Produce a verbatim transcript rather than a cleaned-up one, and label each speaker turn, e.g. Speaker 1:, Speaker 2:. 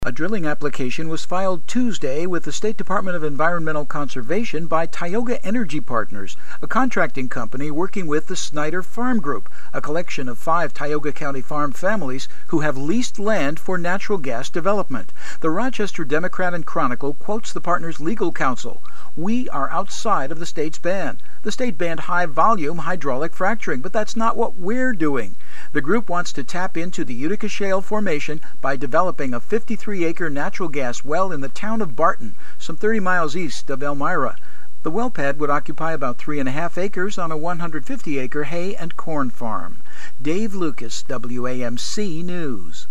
Speaker 1: A drilling application was filed Tuesday with the State Department of Environmental Conservation by Tioga Energy Partners, a contracting company working with the Snyder Farm Group, a collection of five Tioga County farm families who have leased land for natural gas development. The Rochester Democrat and Chronicle quotes the partners' legal counsel. "We are outside of the state's ban. The state banned high-volume hydraulic fracturing, but that's not what we're doing." The group wants to tap into the Utica Shale Formation by developing a fifty-three acre natural gas well in the town of Barton, some thirty miles east of Elmira. The well pad would occupy about three and a half acres on a one hundred fifty acre hay and corn farm. Dave Lucas, W A M C News.